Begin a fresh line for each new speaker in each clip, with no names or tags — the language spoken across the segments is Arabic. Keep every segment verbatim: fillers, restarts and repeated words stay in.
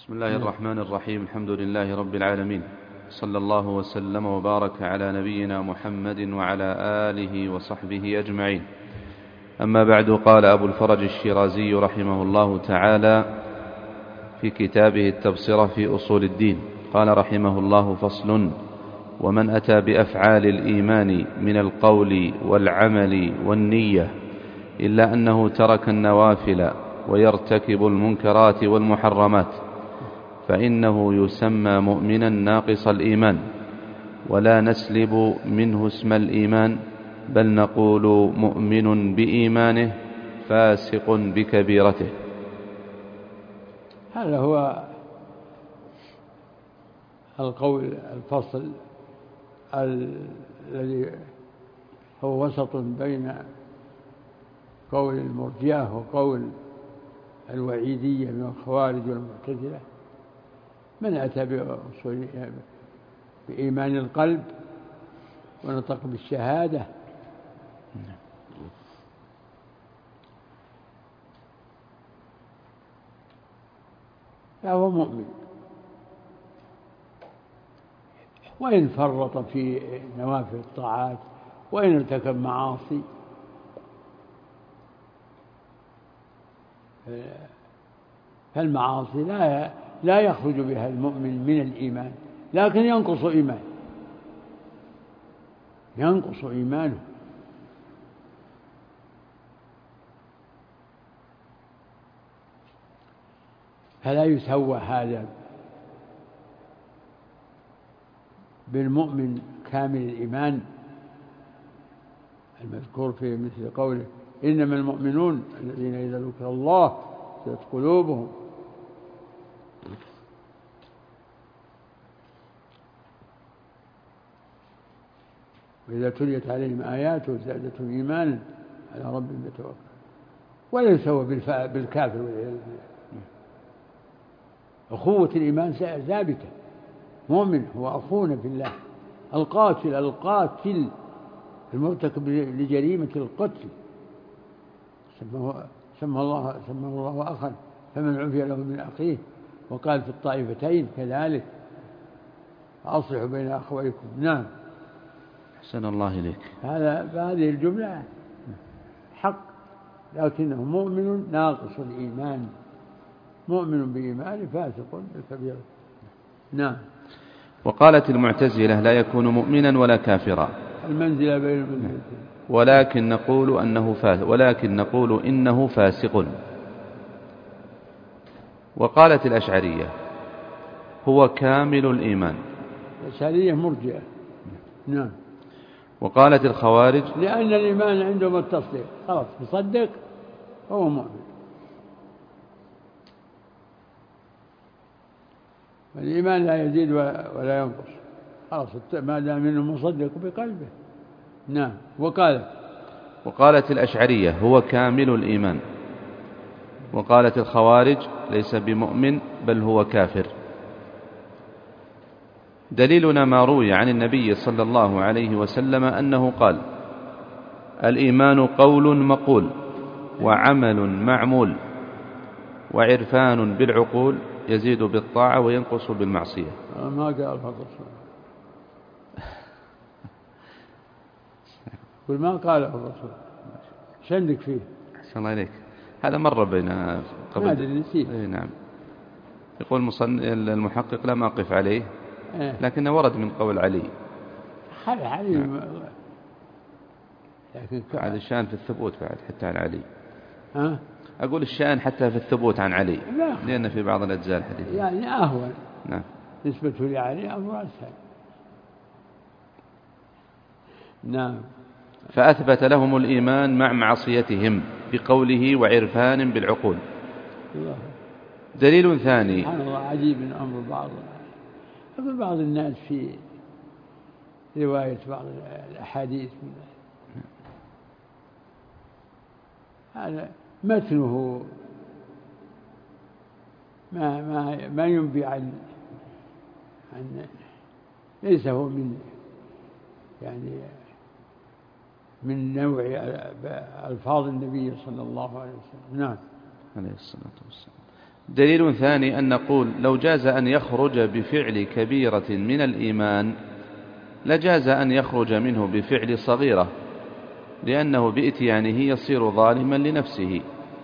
بسم الله الرحمن الرحيم. الحمد لله رب العالمين، صلى الله وسلم وبارك على نبينا محمد وعلى آله وصحبه أجمعين. أما بعد، قال أبو الفرج الشيرازي رحمه الله تعالى في كتابه التبصرة في أصول الدين، قال رحمه الله: فصل: ومن أتى بأفعال الإيمان من القول والعمل والنية إلا أنه ترك النوافل ويرتكب المنكرات والمحرمات فإنه يسمى مؤمنا ناقص الإيمان، ولا نسلب منه اسم الإيمان، بل نقول مؤمن بإيمانه فاسق بكبيرته.
هذا هو القول الفصل الذي هو وسط بين قول المرجئة وقول الوعيدية من الخوارج والمعتزلة. من أتى بإيمان القلب ونطق بالشهادة فهو مؤمن، وإن فرط في نوافل الطاعات وإن ارتكب معاصي فالمعاصي لا لا يخرج بها المؤمن من الإيمان، لكن ينقص إيمانه ينقص إيمانه فلا يسوى هذا بالمؤمن كامل الإيمان المذكور في مثل قوله: إنما المؤمنون الذين إذا ذكر الله وجلت قلوبهم. وإذا تليت عليهم آياته زادتهم إيمانا على ربهم يتوكلون. ولا يسوى بالكافر والعياذ بالله. أخوة الإيمان ثابتة. مؤمن هو أخونا في الله، القاتل القاتل المرتكب لجريمة القتل سمى الله سمى الله أخا فمن عفي له من أخيه، وقال في الطائفتين كذلك: أصلحوا بين أخويكم. نعم.
أحسن الله إليك.
هذا هذه الجملة حق، لكنه مؤمن ناقص الإيمان، مؤمن بإيمان فاسق بالكبيرة. نعم.
وقالت المعتزلة: لا يكون مؤمنا ولا كافرا،
المنزلة بين المنزلتين،
ولكن نقول أنه فاسق ولكن نقول إنه فاسق. وقالت الأشعرية: هو كامل الإيمان.
الأشعرية مرجئة. نعم.
وقالت الخوارج:
لأن الإيمان عندهم التصديق، خلاص يصدق هو مؤمن، والإيمان لا يزيد ولا ينقص، خلاص ما دام منه مصدق بقلبه. نعم. وقالت
وقالت الأشعرية: هو كامل الإيمان. وقالت الخوارج: ليس بمؤمن بل هو كافر. دليلنا ما روي عن النبي صلى الله عليه وسلم أنه قال: الإيمان قول مقول وعمل معمول وعرفان بالعقول، يزيد بالطاعة وينقص بالمعصية.
ما قال الرسول، قل ما قاله الرسول، شندك فيه.
أحسن الله إليك. هذا مر بين قبل.
ما أدري نسيت.
إيه نعم. يقول المحقق: لم أقف عليه، لكنه ورد من قول علي.
علي. نعم.
لكن هذا الشأن في الثبوت بعد حتى عن علي.
ها؟
أقول الشأن حتى في الثبوت عن علي،
لا.
لأن في بعض الأجزاء الحديث
يعني أهون.
نعم.
نسبته لعلي أمر أسهل. نعم.
فأثبت لهم الإيمان مع معصيتهم بقوله: وعرفان بالعقول.
الله.
دليل ثاني.
سبحان الله، عجيب من أمر بعض أقول بعض الناس في رواية بعض الأحاديث هذا متنه ما ما ما ينبي عن عن ليس هو من يعني من نوع ألفاظ النبي صلى الله عليه وسلم. نعم.
عليه الصلاة والسلام. دليل ثاني أن نقول لو جاز أن يخرج بفعل كبيرة من الإيمان لجاز أن يخرج منه بفعل صغيرة، لأنه بإتيانه يصير ظالما لنفسه.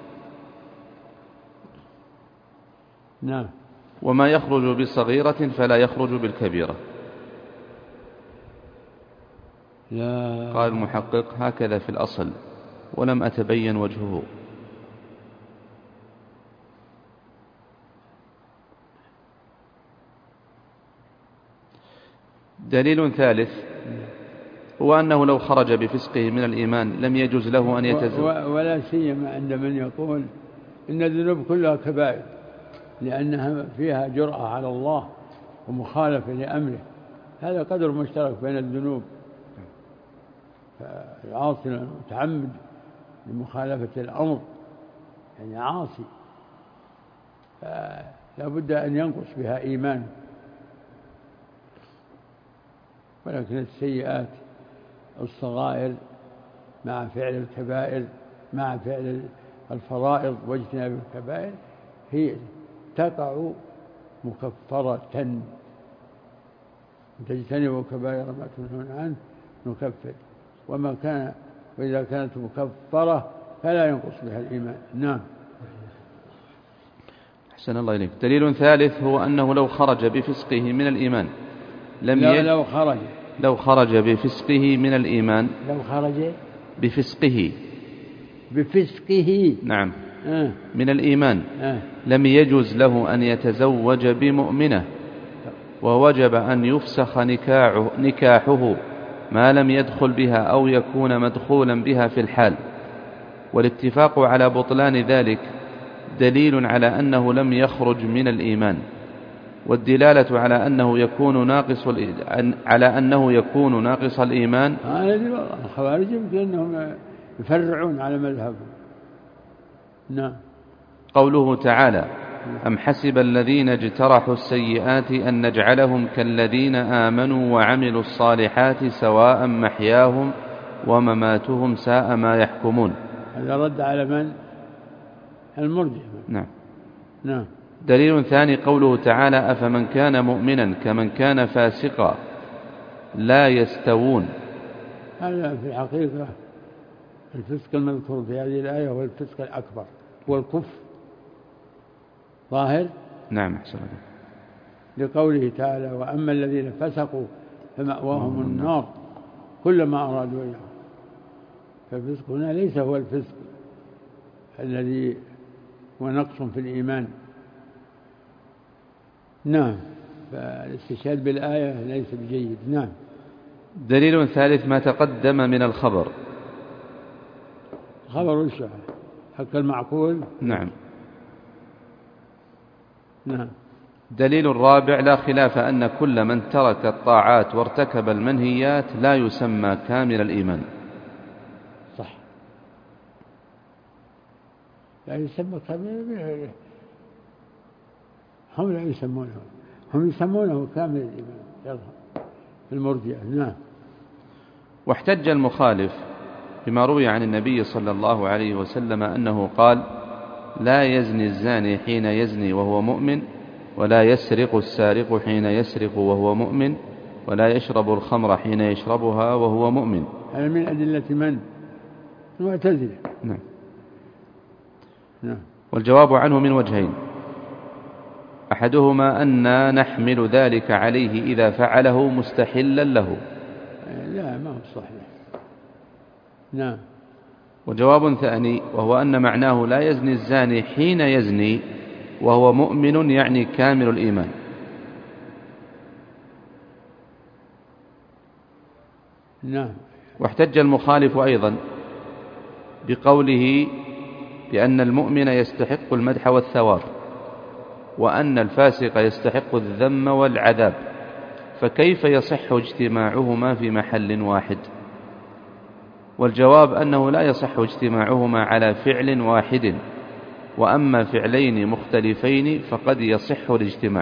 نعم.
وما يخرج بصغيرة فلا يخرج بالكبيرة.
لا.
قال المحقق هكذا في الأصل ولم أتبين وجهه. دليل ثالث هو أنه لو خرج بفسقه من الإيمان لم يجوز له أن يتزوج،
ولا سيما عند من يقول إن الذنوب كلها كبائر لأنها فيها جرأة على الله ومخالفة لأمره. هذا قدر مشترك بين الذنوب، فالعاصي المتعمد لمخالفة الأمر يعني عاصي، فلا بد أن ينقص بها إيمان. ولكن السيئات الصغائر مع فعل الكبائر مع فعل الفرائض واجتناب الكبائر هي تقع مكفرة. تجتنبوا كبائر ما تنهون عنه نكفر، وما كان وإذا كانت مكفرة فلا ينقص بها الإيمان. نعم.
أحسن الله إليك. دليل ثالث هو أنه لو خرج بفسقه من الإيمان لم
لو,
يج...
لو خرج
لو خرج بفسقه من الإيمان
لو خرج
بفسقه
بفسقه
نعم
آه.
من الإيمان
آه.
لم يجوز له أن يتزوج بمؤمنة، ووجب أن يفسخ نكاحه, نكاحه ما لم يدخل بها أو يكون مدخولا بها في الحال. والاتفاق على بطلان ذلك دليل على أنه لم يخرج من الإيمان، والدلالة على أنه يكون ناقص على أنه يكون ناقص الإيمان.
الخوارج يمكن أنهم يفرعون على مذهبهم. نعم.
قوله تعالى أم حسب الذين اجترحوا السيئات أن نجعلهم كالذين آمنوا وعملوا الصالحات سواء محياهم ومماتهم ساء ما يحكمون.
هذا رد على من؟ المرجئة.
نعم.
نعم.
دليل ثاني قوله تعالى أفمن كان مؤمنا كمن كان فاسقا لا يستوون.
هذا في الحقيقة الفسق المذكور في هذه الآية هو الفسق الأكبر والكفر ظاهر.
نعم أحسن.
لقوله تعالى وأما الذين فسقوا فمأواهم النار كلما أرادوا أن يخرجوا. فالفسق هنا ليس هو الفسق الذي هو نقص في الإيمان. نعم. فالاستشهاد بالآية ليس بجيد. نعم.
دليل ثالث ما تقدم من الخبر.
خبر الشعر حق المعقول.
نعم.
نعم.
دليل الرابع لا خلاف أن كل من ترك الطاعات وارتكب المنهيات لا يسمى كامل الإيمان.
صح. لا يسمى كامل الإيمان. هم لا يسمونه، هم يسمونه كامل الإيمان. يلا في المرجئة. نعم.
واحتج المخالف بما روي عن النبي صلى الله عليه وسلم أنه قال لا يزني الزاني حين يزني وهو مؤمن، ولا يسرق السارق حين يسرق وهو مؤمن، ولا يشرب الخمر حين يشربها وهو مؤمن.
هذا من أدلة من؟ المعتزلة.
نعم.
نعم.
والجواب عنه من وجهين، أحدهما أن نحمل ذلك عليه إذا فعله مستحلا له.
لا ما هو صحيح. نعم.
وجواب ثاني وهو أن معناه لا يزني الزاني حين يزني وهو مؤمن يعني كامل الإيمان.
نعم.
واحتج المخالف أيضا بقوله بأن المؤمن يستحق المدح والثواب وأن الفاسق يستحق الذم والعذاب، فكيف يصح اجتماعهما في محل واحد؟ والجواب أنه لا يصح اجتماعهما على فعل واحد، وأما فعلين مختلفين فقد يصح الاجتماع.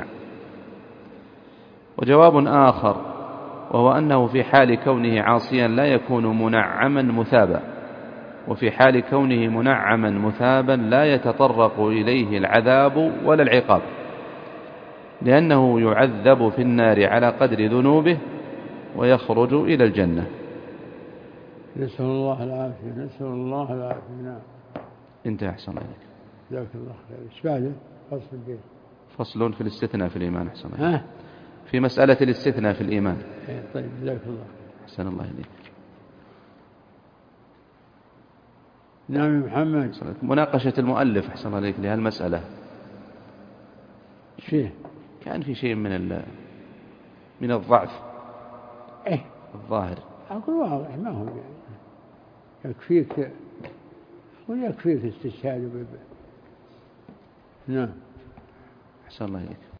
وجواب آخر وهو أنه في حال كونه عاصيا لا يكون منعما مثابا، وفي حال كونه منعما مثابا لا يتطرق إليه العذاب ولا العقاب، لأنه يعذب في النار على قدر ذنوبه ويخرج إلى الجنة.
نسأل الله العافية، نسأل الله العافية. نعم.
انتهى. أحسن الله إليك.
جزاك الله خير. إيش بعده؟ فصل البيت.
فصل في الاستثناء في الإيمان. أحسن الله.
ها؟
في مسألة الاستثناء في الإيمان.
طيب جزاك الله خير.
أحسن الله إليك.
نعم محمد.
مناقشة المؤلف أحسن الله إليك لهالمسألة.
شيء
كان في شيء من ال من الضعف
إيه
الظاهر.
أقول واضح ما هو يعني يكفيك ويكفيك استشهاد. نعم.
أحسن الله إليك.